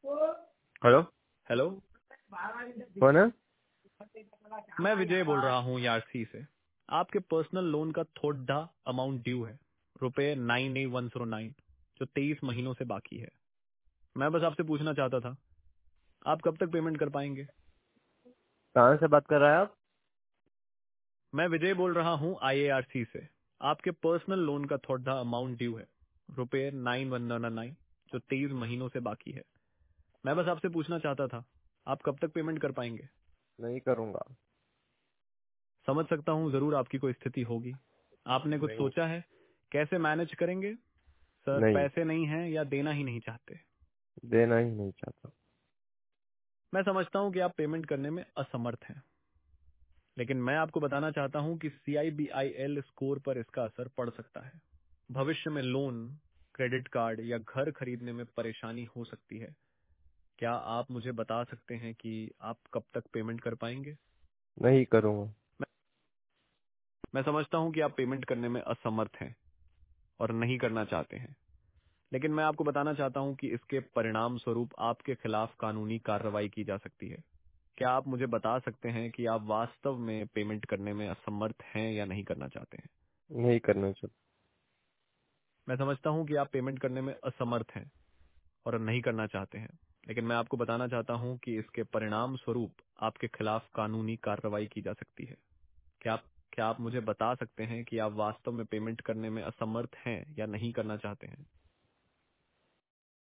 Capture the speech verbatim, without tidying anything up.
Hello. Hello. कौन है? मैं विजय बोल रहा हूँ यारसी से। आपके पर्सनल लोन का थोड़ा अमाउंट ड्यू है, रुपए nine eight one zero nine, जो तेईस महीनों से बाकी है। मैं बस आपसे पूछना चाहता था, आप कब तक पेमेंट कर पाएंगे? कहाँ से बात कर रहा है आप? मैं विजय बोल रहा हूँ आईएआरसी से। आपके पर्सनल लोन का थोड़ा अमाउंट ड्यू है, रुपए नाइन वन नाइन, जो तेईस महीनों से बाकी है। मैं बस आपसे पूछना चाहता था, आप कब तक पेमेंट कर पाएंगे? नहीं करूंगा। समझ सकता हूँ जरूर आपकी कोई स्थिति होगी। आपने कुछ नहीं। सोचा है कैसे मैनेज करेंगे? सर नहीं, पैसे नहीं हैं या देना ही नहीं चाहते? देना ही नहीं चाहता। मैं समझता हूं कि आप पेमेंट करने में असमर्थ हैं, लेकिन मैं आपको बताना चाहता हूं कि सीआईबीआईएल स्कोर पर इसका असर पड़ सकता है। भविष्य में लोन, क्रेडिट कार्ड या घर खरीदने में परेशानी हो सकती है। क्या आप मुझे बता सकते हैं कि आप कब तक पेमेंट कर पाएंगे? नहीं करूंगा। मैं, मैं समझता हूं कि आप पेमेंट करने में असमर्थ हैं और नहीं करना चाहते हैं, लेकिन मैं आपको बताना चाहता हूं कि इसके परिणाम स्वरूप आपके खिलाफ कानूनी कार्रवाई की जा सकती है। क्या आप मुझे बता सकते हैं कि आप वास्तव में पेमेंट करने में असमर्थ हैं या नहीं करना चाहते हैं? नहीं करना चाहता। मैं समझता हूं कि आप पेमेंट करने में असमर्थ हैं और नहीं करना चाहते हैं, लेकिन मैं आपको बताना चाहता हूं कि इसके परिणाम स्वरूप आपके खिलाफ कानूनी कार्रवाई की जा सकती है। क्या आप क्या आप मुझे बता सकते हैं कि आप वास्तव में पेमेंट करने में असमर्थ हैं या नहीं करना चाहते हैं?